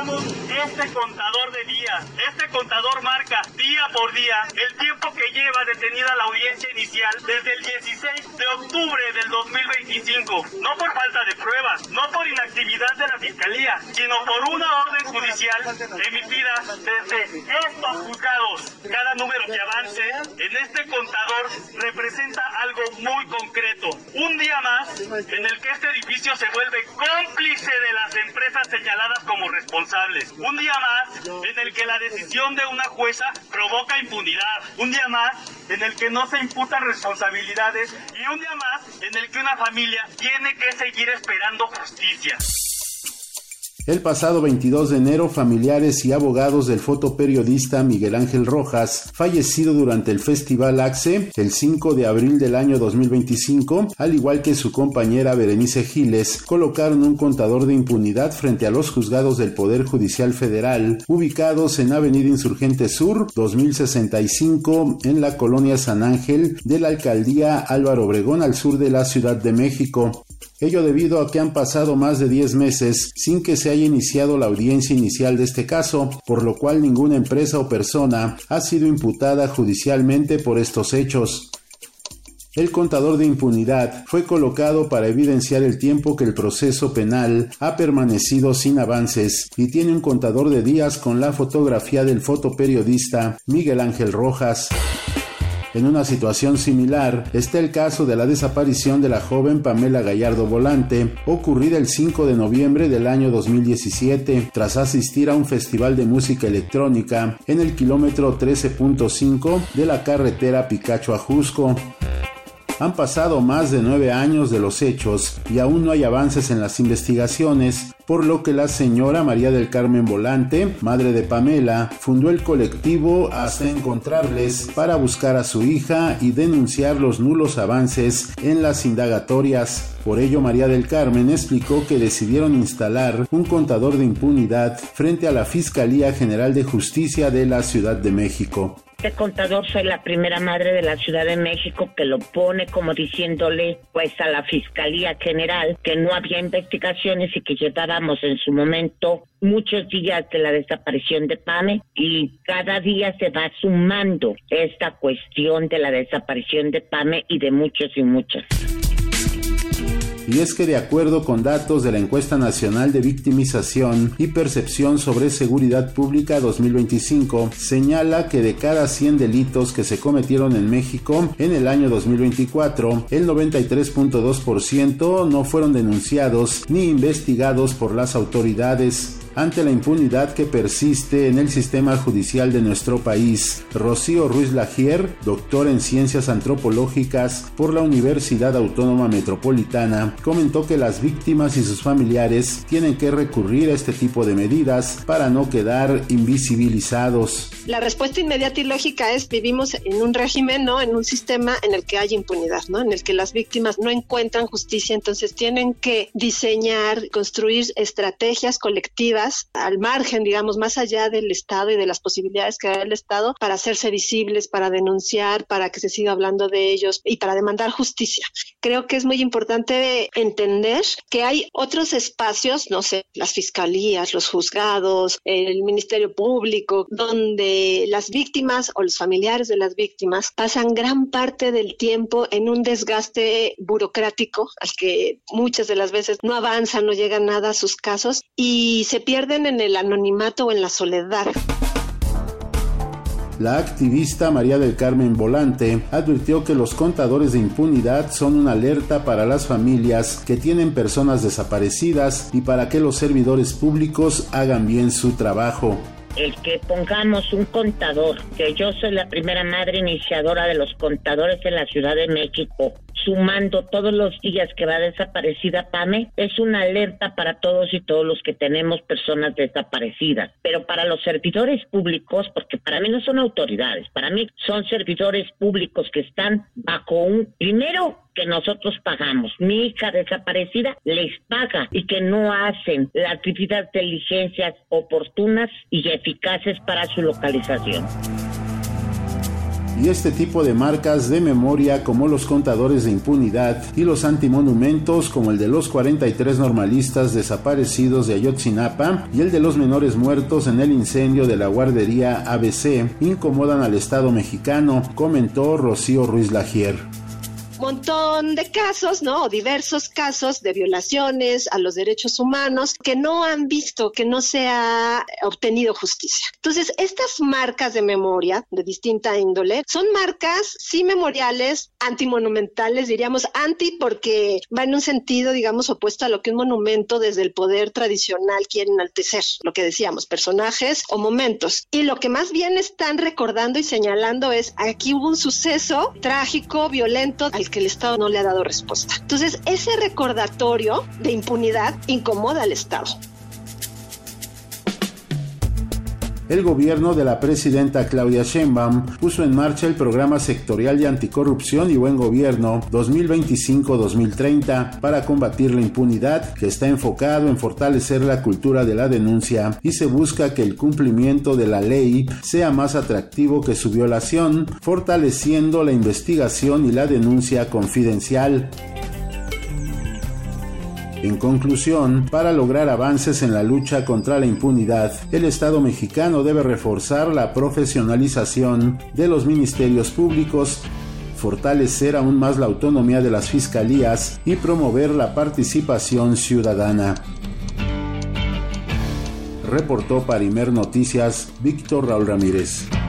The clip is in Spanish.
Revisamos este contador de días. Este contador marca día por día el tiempo que lleva detenida la audiencia inicial desde el 16 de octubre del 2025. No por falta de pruebas, no por inactividad de la Fiscalía, sino por una orden judicial emitida desde estos juzgados. Cada número que avance en este contador representa algo muy concreto. Un día más en el que este edificio se vuelve cómplice de las empresas señaladas como responsables. Un día más en el que la decisión de una jueza provoca impunidad. Un día más en el que no se imputan responsabilidades y un día más en el que una familia tiene que seguir esperando justicia. El pasado 22 de enero, familiares y abogados del fotoperiodista Miguel Ángel Rojas, fallecido durante el Festival AXE, el 5 de abril del año 2025, al igual que su compañera Berenice Giles, colocaron un contador de impunidad frente a los juzgados del Poder Judicial Federal, ubicados en Avenida Insurgente Sur, 2065, en la colonia San Ángel de la Alcaldía Álvaro Obregón, al sur de la Ciudad de México. Ello debido a que han pasado más de 10 meses sin que se haya iniciado la audiencia inicial de este caso, por lo cual ninguna empresa o persona ha sido imputada judicialmente por estos hechos. El contador de impunidad fue colocado para evidenciar el tiempo que el proceso penal ha permanecido sin avances y tiene un contador de días con la fotografía del fotoperiodista Miguel Ángel Rojas. En una situación similar está el caso de la desaparición de la joven Pamela Gallardo Volante, ocurrida el 5 de noviembre del año 2017, tras asistir a un festival de música electrónica en el kilómetro 13.5 de la carretera Picacho-Ajusco. Han pasado más de 9 años de los hechos y aún no hay avances en las investigaciones, por lo que la señora María del Carmen Volante, madre de Pamela, fundó el colectivo Hasta Encontrarles para buscar a su hija y denunciar los nulos avances en las indagatorias. Por ello, María del Carmen explicó que decidieron instalar un contador de impunidad frente a la Fiscalía General de Justicia de la Ciudad de México. Este contador, soy la primera madre de la Ciudad de México que lo pone como diciéndole pues a la Fiscalía General que no había investigaciones y que llevábamos en su momento muchos días de la desaparición de Pame y cada día se va sumando esta cuestión de la desaparición de Pame y de muchos y muchas. Y es que de acuerdo con datos de la Encuesta Nacional de Victimización y Percepción sobre Seguridad Pública 2025, señala que de cada 100 delitos que se cometieron en México en el año 2024, el 93.2% no fueron denunciados ni investigados por las autoridades. Ante la impunidad que persiste en el sistema judicial de nuestro país, Rocío Ruiz Lagier, doctora en Ciencias Antropológicas por la Universidad Autónoma Metropolitana, comentó que las víctimas y sus familiares tienen que recurrir a este tipo de medidas para no quedar invisibilizados. La respuesta inmediata y lógica es: vivimos en un régimen, ¿no? En un sistema en el que hay impunidad, ¿no? En el que las víctimas no encuentran justicia, entonces tienen que diseñar, construir estrategias colectivas al margen, digamos, más allá del Estado y de las posibilidades que da el Estado para hacerse visibles, para denunciar, para que se siga hablando de ellos y para demandar justicia. Creo que es muy importante entender que hay otros espacios, no sé, las fiscalías, los juzgados, el Ministerio Público, donde las víctimas o los familiares de las víctimas pasan gran parte del tiempo en un desgaste burocrático al que muchas de las veces no avanzan, no llega nada a sus casos y se pierden en el anonimato o en la soledad. La activista María del Carmen Volante advirtió que los contadores de impunidad son una alerta para las familias que tienen personas desaparecidas y para que los servidores públicos hagan bien su trabajo. El que pongamos un contador, que yo soy la primera madre iniciadora de los contadores en la Ciudad de México, sumando todos los días que va desaparecida Pame, es una alerta para todos y todos los que tenemos personas desaparecidas. Pero para los servidores públicos, porque para mí no son autoridades, para mí son servidores públicos que están bajo un, primero, que nosotros pagamos. Mi hija desaparecida les paga y que no hacen las debidas diligencias oportunas y eficaces para su localización. Y este tipo de marcas de memoria como los contadores de impunidad y los antimonumentos como el de los 43 normalistas desaparecidos de Ayotzinapa y el de los menores muertos en el incendio de la guardería ABC incomodan al Estado mexicano, comentó Rocío Ruiz Lagier. Montón de casos, ¿no? Diversos casos de violaciones a los derechos humanos que no han visto, que no se ha obtenido justicia. Entonces, estas marcas de memoria de distinta índole son marcas, sí, memoriales, antimonumentales, diríamos anti porque va en un sentido, digamos, opuesto a lo que un monumento desde el poder tradicional quiere enaltecer, lo que decíamos, personajes o momentos. Y lo que más bien están recordando y señalando es, aquí hubo un suceso trágico, violento, al que el Estado no le ha dado respuesta. Entonces, ese recordatorio de impunidad incomoda al Estado. El gobierno de la presidenta Claudia Sheinbaum puso en marcha el Programa Sectorial de Anticorrupción y Buen Gobierno 2025-2030 para combatir la impunidad, que está enfocado en fortalecer la cultura de la denuncia y se busca que el cumplimiento de la ley sea más atractivo que su violación, fortaleciendo la investigación y la denuncia confidencial. En conclusión, para lograr avances en la lucha contra la impunidad, el Estado mexicano debe reforzar la profesionalización de los ministerios públicos, fortalecer aún más la autonomía de las fiscalías y promover la participación ciudadana. Reportó para Imer Noticias Víctor Raúl Ramírez.